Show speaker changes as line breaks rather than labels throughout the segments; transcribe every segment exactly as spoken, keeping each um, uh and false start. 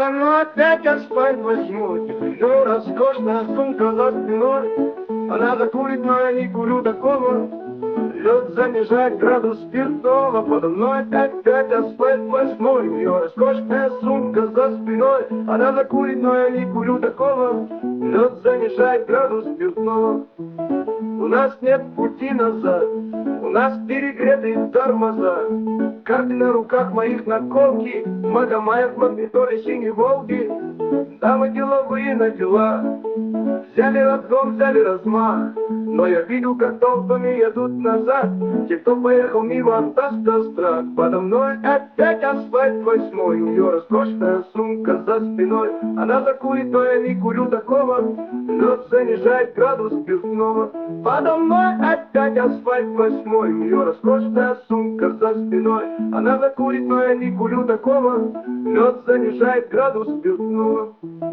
Подо мной опять асфальт возьму, тепло, роскошная сумка за спиной. Она закурит, но я не курю такого. Лед занижает градус спиртного. Подо мной опять асфальт возьму, ее роскошная сумка за спиной. Она закурит, но я не курю такого. Лед занижает градус спиртного. У нас нет пути назад, у нас перегретые тормоза. Карты на руках моих наколки, Магомаев, магниторы, синие волки. Дамы деловые на дела, взяли разгон, взяли размах. Но я видел, как толпами едут назад те, кто поехал мимо от автострад. Подо мной опять асфальт восьмой, у нее роскошная сумка за спиной. Она закурит, но я не курю такого. Лед занижает градус спиртного. Подо мной опять асфальт восьмой, у нее роскошная сумка за спиной. Она закурит, но я не курю такого. Лед занижает градус спиртного.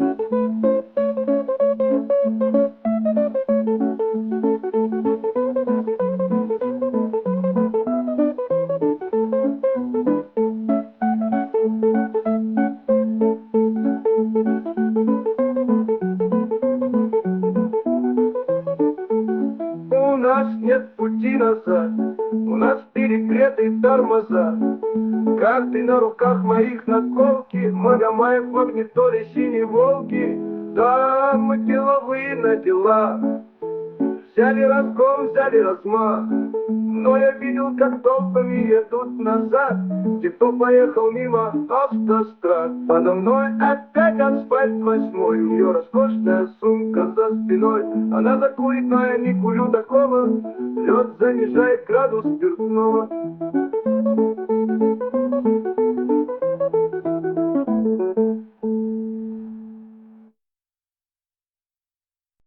У нас нет пути назад, у нас перегретые тормоза. Карты на руках моих наколки, Магомаев, магниторы, синие волки. Да, мы деловые на дела, взяли разгон, взяли размах. Но я видел, как толпами едут назад те, кто поехал мимо автострад. Подо мной опять асфальт восьмой, у нее роскошная сумка за спиной. Она закурит, но я не курю такого. Лед занижает градус спиртного.